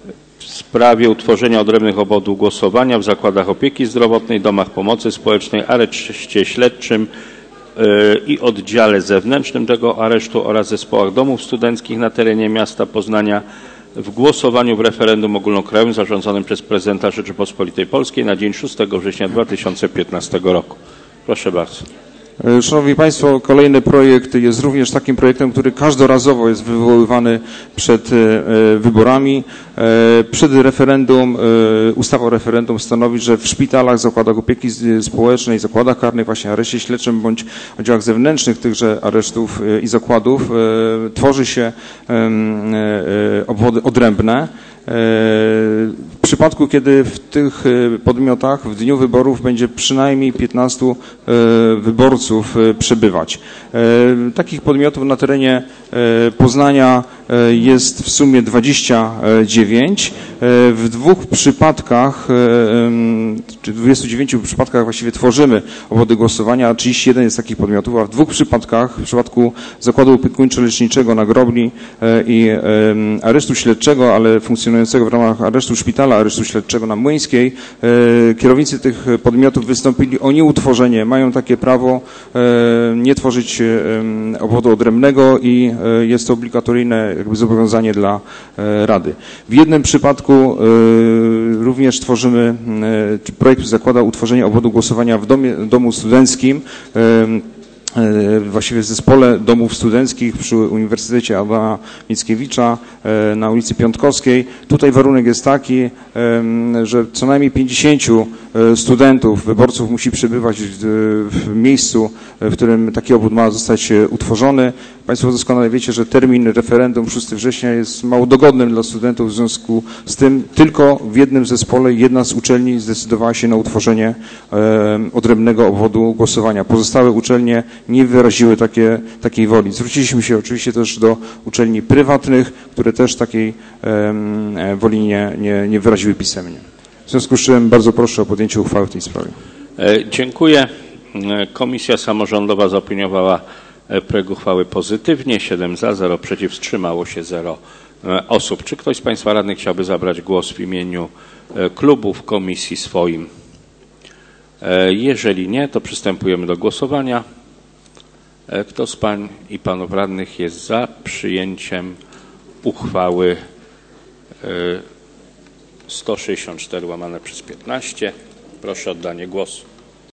w sprawie utworzenia odrębnych obwodów głosowania w zakładach opieki zdrowotnej, domach pomocy społecznej, areszcie śledczym i oddziale zewnętrznym tego aresztu oraz zespołach domów studenckich na terenie miasta Poznania w głosowaniu w referendum ogólnokrajowym zarządzonym przez prezydenta Rzeczypospolitej Polskiej na dzień 6 września 2015 roku. Proszę bardzo. Szanowni Państwo, kolejny projekt jest również takim projektem, który każdorazowo jest wywoływany przed wyborami. Przed referendum, ustawa o referendum stanowi, że w szpitalach, zakładach opieki społecznej, zakładach karnych, właśnie areszcie śledczym bądź oddziałach zewnętrznych tychże aresztów i zakładów tworzy się obwody odrębne. W przypadku, kiedy w tych podmiotach w dniu wyborów będzie przynajmniej 15 wyborców przebywać. Takich podmiotów na terenie Poznania jest w sumie 29. W 2 przypadkach, czy w 29 przypadkach właściwie tworzymy obwody głosowania, a 31 jest takich podmiotów, a w 2 przypadkach, w przypadku Zakładu Opiekuńczo-Leczniczego na Grobli i aresztu śledczego, ale funkcjonującego w ramach aresztu szpitala, aresztu śledczego na Młyńskiej, kierownicy tych podmiotów wystąpili o nieutworzenie, mają takie prawo nie tworzyć obwodu odrębnego i jest to obligatoryjne jakby zobowiązanie dla Rady. W jednym przypadku również tworzymy, projekt zakłada utworzenie obwodu głosowania w domu studenckim, właściwie w zespole domów studenckich przy Uniwersytecie Adama Mickiewicza na ulicy Piątkowskiej. Tutaj warunek jest taki, że co najmniej 50 studentów, wyborców musi przebywać w miejscu, w którym taki obwód ma zostać utworzony. Państwo doskonale wiecie, że termin referendum 6 września jest mało dogodnym dla studentów, w związku z tym tylko w jednym zespole jedna z uczelni zdecydowała się na utworzenie odrębnego obwodu głosowania. Pozostałe uczelnie nie wyraziły takiej woli. Zwróciliśmy się oczywiście też do uczelni prywatnych, które też takiej woli nie wyraziły pisemnie. W związku z czym bardzo proszę o podjęcie uchwały w tej sprawie. Dziękuję. Komisja Samorządowa zaopiniowała projekt uchwały pozytywnie. 7 za, 0 przeciw, wstrzymało się 0 osób. Czy ktoś z Państwa radnych chciałby zabrać głos w imieniu klubów, komisji swoim? Jeżeli nie, to przystępujemy do głosowania. Kto z pań i panów radnych jest za przyjęciem uchwały 164/15? Proszę o oddanie głosu.